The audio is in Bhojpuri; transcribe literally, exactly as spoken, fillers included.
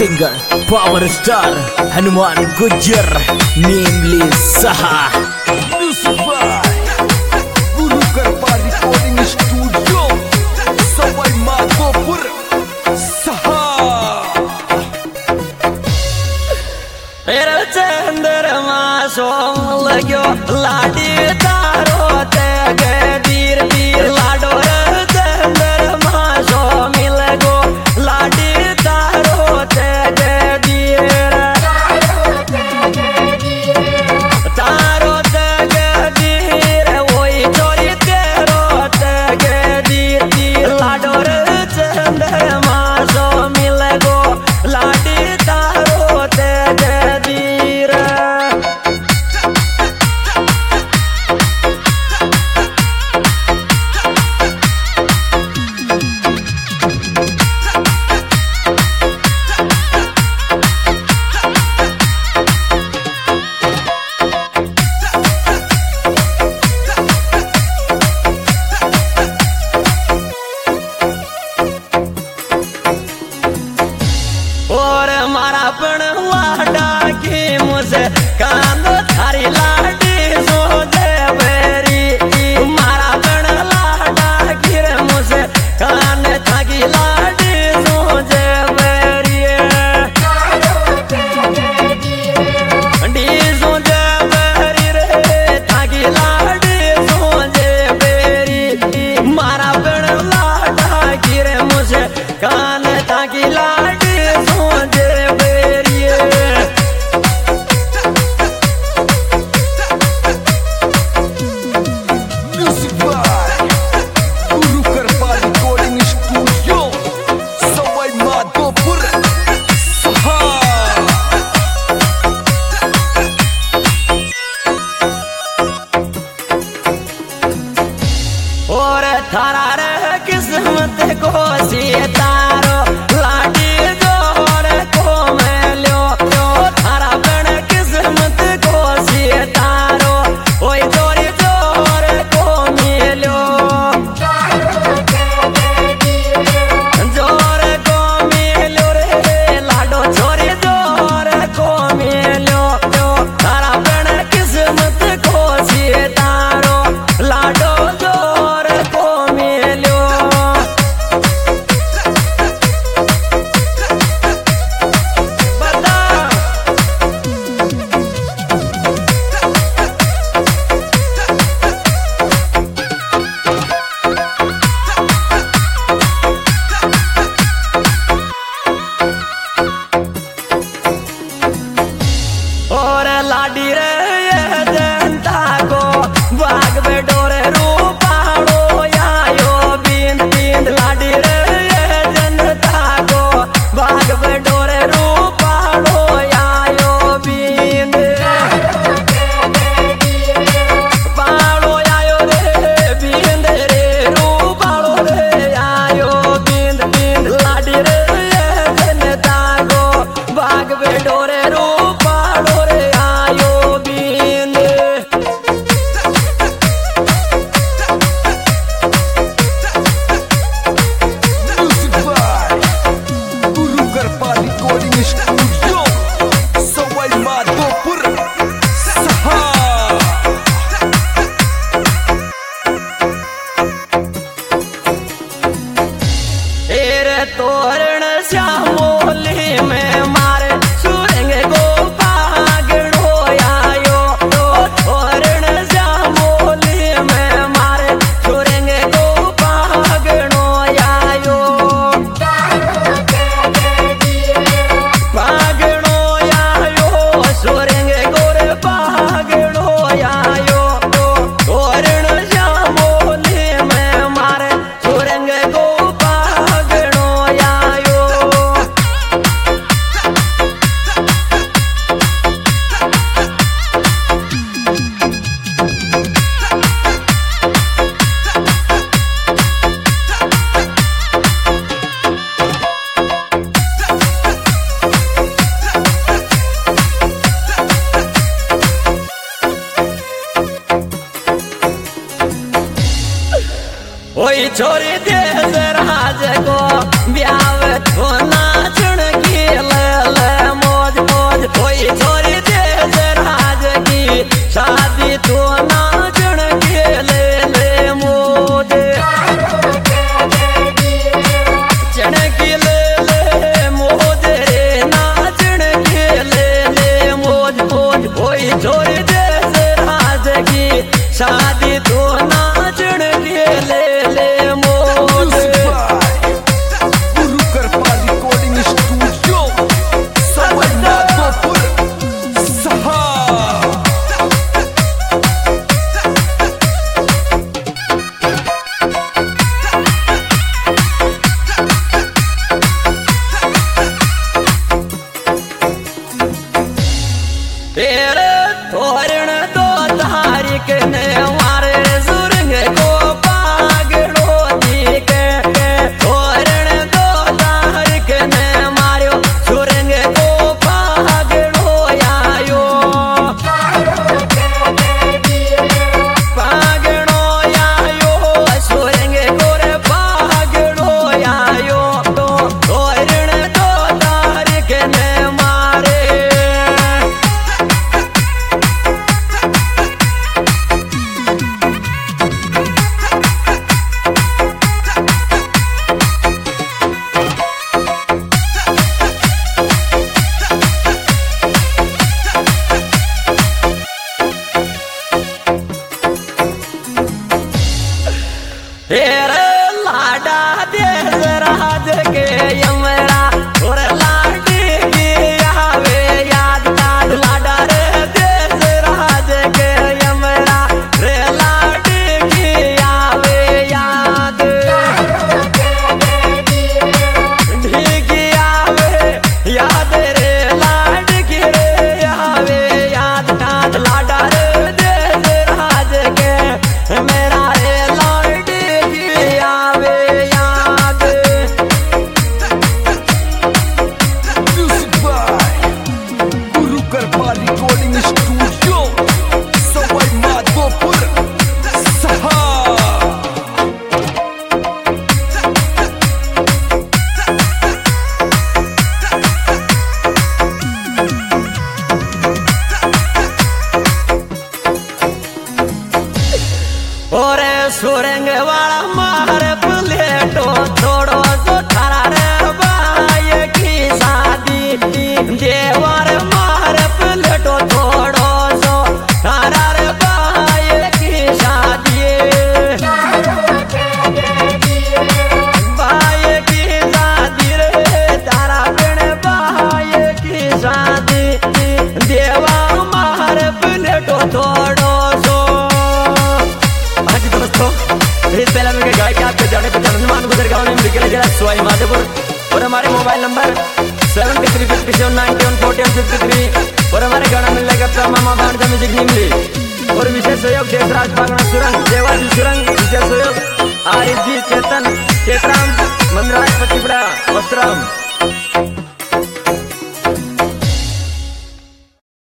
Singer power star Hanuman Gujjar namely सहा गुरु कृपा रिकॉर्डिंग स्टूडियो सवाई माधोपुर सहा चंद्रमा सोम लग्यो लाडी तारो ते वीर वीर लाडो चंद्रमा सो मिल गो लाडी तारो ते वीर तारो ते वीर वही चोरी तेरो ते वीर वीर लाडो चंद्रमा सो मिल गो लाडी तारो ते वीर और मारा पण लाडा की मुझे कांद थारी लाडी सो दे बेरी मारा पण लाडा की रे मुझे कान थाकी लाडी सो दे बेरी डी सो दे बेरी रे थाकी लाडी सो दे बेरी मारा पण लाडा की रे मुझे कान थाकी लाडी और थारा रे किस्मत को सितारो लाडी जोर को मेल्यो थारा बन किस्मत को सितारो ओए जोरी जोर को मिल्यो जोर को मिल्यो रे लाडो छोरी जोर को मिल्यो थारा बन किस्मत को सितारो लाडो और लाडी रे जनता को बाग में डोरे रूपाड़ो आयो बिंद बिंद लाडी रे जनता को बाग में डोरे रूपाड़ो आयो बिंद पाड़ो आयो रे बिंद रे रूपाड़ो रे आयो बिंद बिंद लाडी रे जनता को बाग में डोरे रूपाड़ो तोरण श्यामोली में मारे सुरेंगे गो पागड़ो आयो तोरण श्यामोली में मारे सुरेंगे गो पागड़ो आयो पागड़ो आयो सुरेंगे गोरे पागड़ो आयो तोरण श्यामोली में मारे सुरेंगे गो ओई छोरी दे राज को ब्याह तो नाचण की सुरंग वाला मार प्लेटो थोड़ो सो थारा रे भाई की शादी देवर मार प्लेटो थोड़ो सो थारा रे भाई की शादी भाई की शादी रे तारा बिन भाई की शादी देवा मार प्लेटो थोड़ो सो। आज दोस्तों इस पहला मेरे गाय के आपके जाने पहचान हनुमान गुजर गाँव में निकले जरा स्वाई माधोपुर और हमारे mobile number seven three fifty seven ninety one forty fifty three और हमारे गाना मिल जाएगा मामा भांजा म्यूजिक निमली और विशेष सहयोग देशराज पागना सुरंग देवाजी सुरंग विशेष सहयोग आरिफ जी चेतन चेतराम मंदराज पतिपड़ा वस्त्राम।